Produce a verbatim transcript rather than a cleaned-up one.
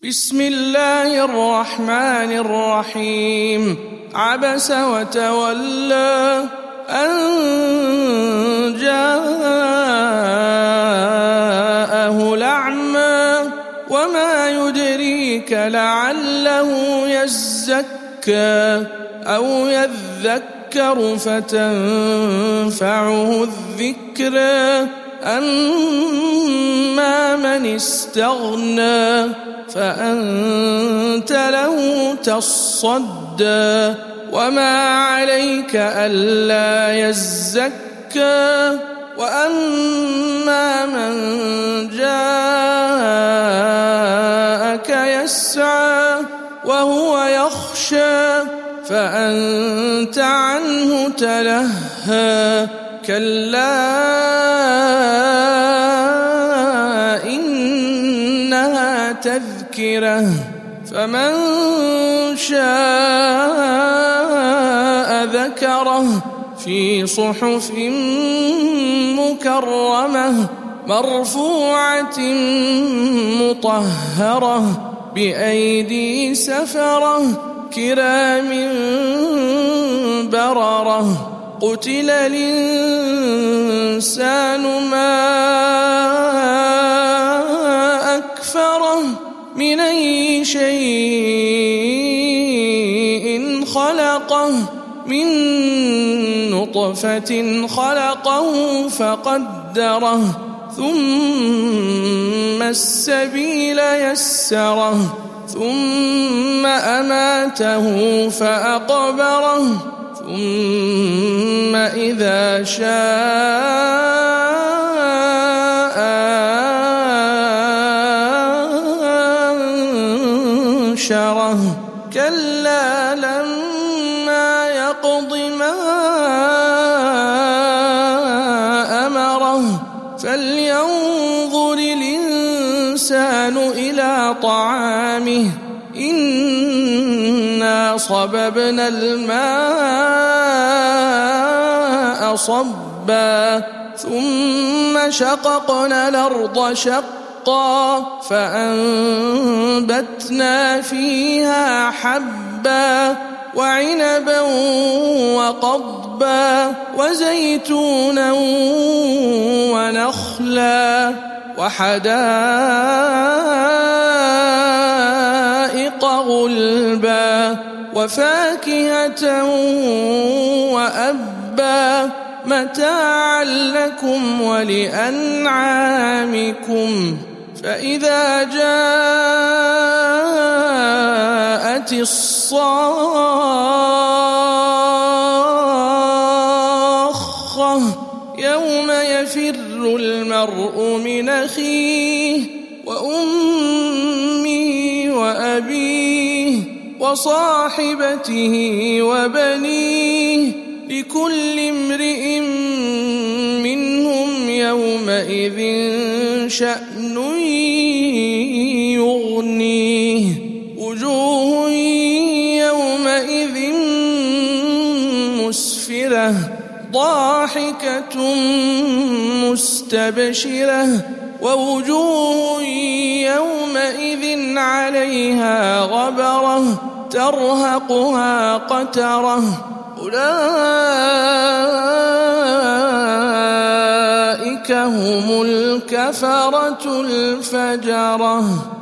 بسم الله الرحمن الرحيم. عبس وتولى أن جاءه الأعمى وما يدريك لعله يزكى أو يذكر فتنفعه الذكرى أما من استغنى فأنت له تصدى وما عليك ألا يزكى وأما من جاءك يسعى وهو يخشى فأنت عنه تلهى كلا إنها تذكرة فمن شاء ذكره في صحف مكرمة مرفوعة مطهرة بأيدي سفرة كرام بررة قتل الإنسان ما أكفره من أي شيء خلقه من نطفة خلقه فقدره ثم السبيل يسره ثم أماته فأقبره ثم إذا شاء أنشره كلا لما يقض ما أمره فلينظر الإنسان إلى طعامه إنا صببنا الماء صبا ثم شققنا الأرض شقا فأنبتنا فيها حبا وعنبا وقضبا وزيتونا ونخلا وحدائق غلبا وفاكهة وأبا متاعا لكم ولأنعامكم فإذا جاءت الصاخة يوم يفر المرء من أخيه وأمه وأبيه وصاحبته وبنيه لكل امرئ منهم يومئذ شأن يغنيه وجوه يومئذ مسفرة ضاحكة مستبشرة ووجوه يومئذ عليها غبرة ترهقها قترة أولئك هم الكفرة الفجرة.